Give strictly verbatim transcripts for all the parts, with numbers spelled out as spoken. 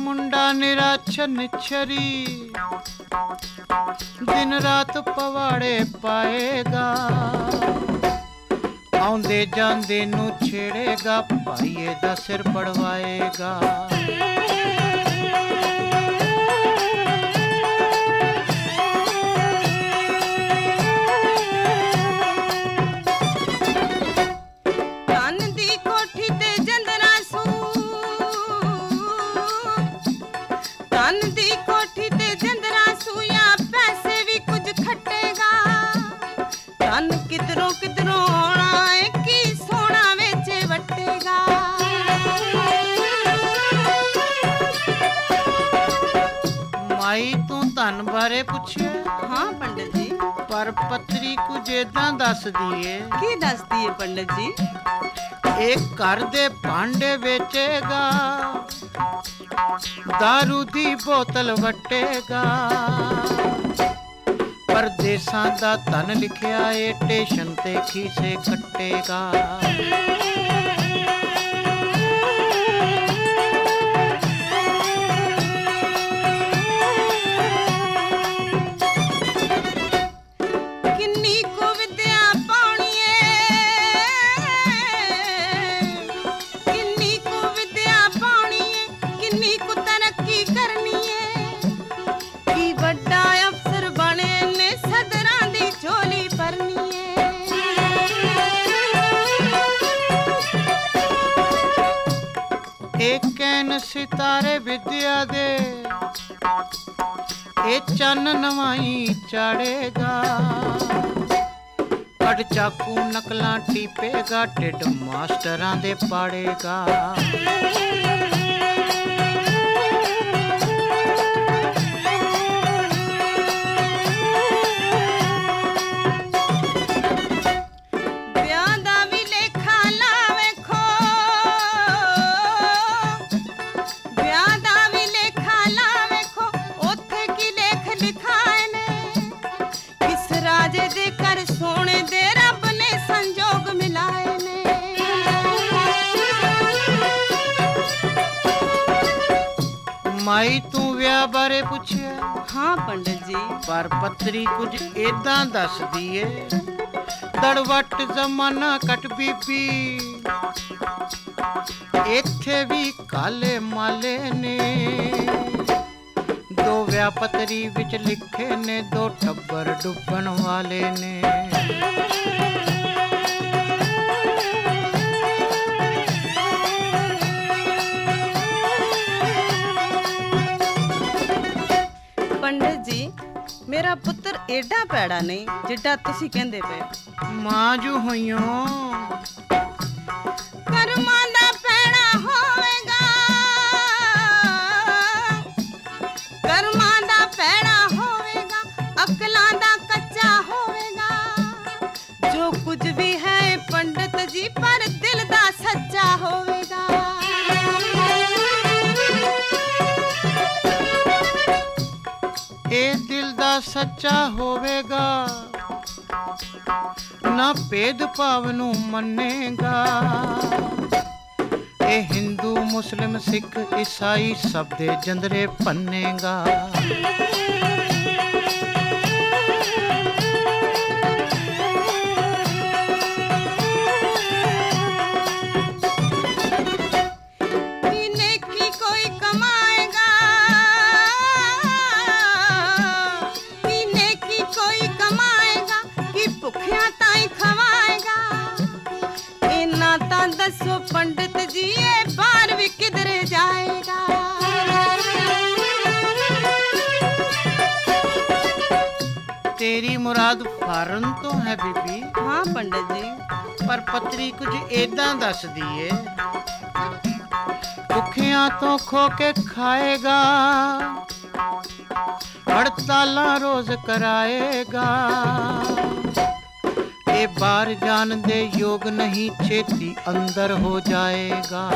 ਮੁੰਡਾ ਨਿਰਾਛਨ ਛਰੀ ਦਿਨ ਰਾਤ ਪਵਾੜੇ ਪਾਏਗਾ, ਆਉਂਦੇ ਜਾਂਦੇ ਨੂੰ ਛੇੜੇਗਾ, ਭਾਈਏ ਦਾ ਸਿਰ ਪੜਵਾਏਗਾ। ਕਿਧਰੋਂ ਕਿਧਰੋਂ ਆਉਣਾ ਏ ਕੀ ਸੋਨਾ ਵਿੱਚ ਵੱਟੇਗਾ। ਮਾਈ ਤੂੰ ਧਨ ਬਾਰੇ ਪੁੱਛਿਆ? ਹਾਂ ਪੰਡਤ ਜੀ। ਪਰ ਪੱਤਰੀ ਕੁਝ ਏਦਾਂ ਦੱਸਦੀ ਏ। ਕੀ ਦੱਸਦੀ ਏ ਪੰਡਤ ਜੀ? ਇਹ ਘਰ ਦੇ ਭਾਂਡੇ ਵੇਚੇਗਾ, ਦਾਰੂ ਦੀ ਬੋਤਲ ਵੱਟੇਗਾ, ਪਰਦੇਸਾਂ ਦਾ ਧਨ ਲਿਖਿਆ ਏ ਟੇਸ਼ਨ ਤੇ ਖੀਸੇ ਕੱਟੇਗਾ। ਕਿੰਨੀ ਕੁ ਵਿਦਿਆ ਪਾਉਣੀ ਏ, ਕਿੰਨੀ ਕੁ ਵਿਦਿਆ ਪਾਉਣੀ ਏ, ਕਿੰਨੀ ਕੁ ਤਰੱਕੀ ਕਰਨੀ ਏ, ਕੀ ਵੱਡਾ ਅਫਸਰ ਬਣੇ ਨੇ ਸਦਰਾਂ ਦੀ ਝੋਲੀ ਭਰਨੀ ਏ। ਇਹ ਕਹਿਣ ਸਿਤਾਰੇ ਵਿਦਿਆ ਦੇ, ਇਹ ਚੰਨ ਨਵਾਈ ਚਾੜੇਗਾ, ਕੱਢ ਚਾਕੂ ਨਕਲਾਂ ਟੀਪੇਗਾ, ਢਿੱਡ ਮਾਸਟਰਾਂ ਦੇ ਪਾੜੇਗਾ। ਮਾਈ ਤੂੰ ਵਿਆਹ ਬਾਰੇ ਪੁੱਛਿਆ? ਹਾਂ ਪੰਡਤ ਜੀ। ਪਰ ਪੱਤਰੀ ਕੁਝ ਏਦਾਂ ਦੱਸਦੀ ਏ, ਦੜਵੱਟ ਜ਼ਮਾਨਾ ਕੱਟ ਬੀਬੀ, ਇੱਥੇ ਵੀ ਕਾਲੇ ਮਾਲੇ ਨੇ, ਦੋ ਵਿਆਹ ਪੱਤਰੀ ਵਿੱਚ ਲਿਖੇ ਨੇ, ਦੋ ਟੱਬਰ ਡੁੱਬਣ ਵਾਲੇ ਨੇ। ਪੰਡਤ ਜੀ, ਮੇਰਾ ਪੁੱਤਰ ਏਡਾ ਪੈੜਾ ਨਹੀਂ ਜਿੱਡਾ ਤੁਸੀਂ ਕਹਿੰਦੇ ਪਏ। ਮਾਂ ਜੂ ਹੋਈਓ ਕਰਮਾਂ ਦਾ ਪੈੜਾ ਹੋਵੇਗਾ, ਕਰਮਾਂ ਦਾ ਪੈੜਾ ਹੋਵੇਗਾ, ਅਕਲਾਂ ਦਾ ਕੱਚਾ ਹੋਵੇਗਾ, ਜੋ ਕੁਝ ਵੀ ਹੈ ਪੰਡਤ ਜੀ ਪਰ ਦਿਲ ਦਾ ਸੱਚਾ ਹੋਵੇਗਾ। ਇਹ ਦਿਲ ਦਾ ਸੱਚਾ ਹੋਵੇਗਾ, ਨਾ ਭੇਦ ਭਾਵ ਨੂੰ ਮੰਨੇਗਾ, ਇਹ ਹਿੰਦੂ ਮੁਸਲਿਮ ਸਿੱਖ ਈਸਾਈ ਸਭ ਦੇ ਜੰਦਰੇ ਭੰਨੇਗਾ। ਦੱਸੋ ਪੰਡਤ ਜੀ ਇਹ ਬਾਹਰ ਵੀ ਕਿਧਰੇ ਜਾਏਗਾ। ਤੇਰੀ ਮੁਰਾਦ ਫਾਰਨ ਤੋਂ ਹੈ ਬੀਬੀ? ਹਾਂ ਪੰਡਤ ਜੀ। ਪਰ ਪੱਤਰੀ ਕੁਝ ਏਦਾਂ ਦੱਸਦੀ ਏ, ਭੁੱਖਿਆਂ ਤੋਂ ਖੋ ਕੇ ਖਾਏਗਾ, ਹੜਤਾਲਾਂ ਰੋਜ਼ ਕਰਾਏਗਾ, ਇਹ ਬਾਹਰ ਜਾਣ ਦੇ ਯੋਗ ਨਹੀਂ, ਛੇਤੀ ਅੰਦਰ ਹੋ ਜਾਏਗਾ।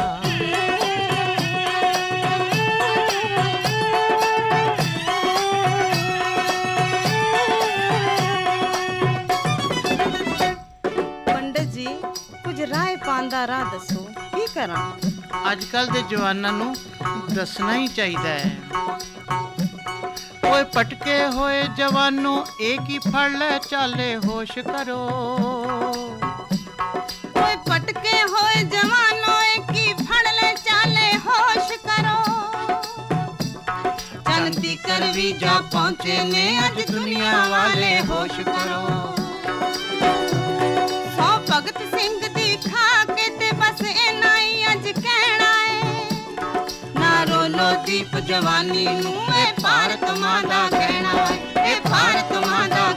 ਪੰਡਤ ਜੀ, ਕੁਝ ਰਾਏ ਪਾਉਣ ਦਾ ਰਾਹ ਦੱਸੋ, ਕੀ ਕਰਾਂ? ਅੱਜ ਕੱਲ ਦੇ ਜਵਾਨਾਂ ਨੂੰ ਦੱਸਣਾ ਹੀ ਚਾਹੀਦਾ ਹੈ। ਓਏ ਪਟਕੇ ਹੋਏ ਜਵਾਨੋ ਇਹ ਕੀ ਫੜ ਲੈ ਚਾਲੇ ਹੋਸ਼ ਕਰੋ। ਓਏ ਪਟਕੇ ਹੋਏ ਜਵਾਨੋ ਇਹ ਕੀ ਫੜ ਲੈ ਚਾਲੇ ਹੋਸ਼ ਕਰੋ। ਚੰਨ ਤੀਕਰ ਵੀ ਜਾ ਪਹੁੰਚੇ ਨੇ ਅੱਜ ਦੁਨੀਆ ਵਾਲੇ ਹੋਸ਼ ਕਰੋ। ਸੌ ਭਗਤ ਸਿੰਘ ਦੀ ਖਾ ਕੇ ਤੇ ਬਸ ਇੰਨਾ ਹੀ ਅੱਜ ਕਹਿਣਾ ਏ। ਨਾ ਰੋਲੋ ਦੀਪ ਜਵਾਨੀ ਨੂੰ ਇਹ ਭਾਰਤ ਮਾਂ ਦਾ ਕਹਿਣਾ ਏ, ਇਹ ਭਾਰਤ ਮਾਂ ਦਾ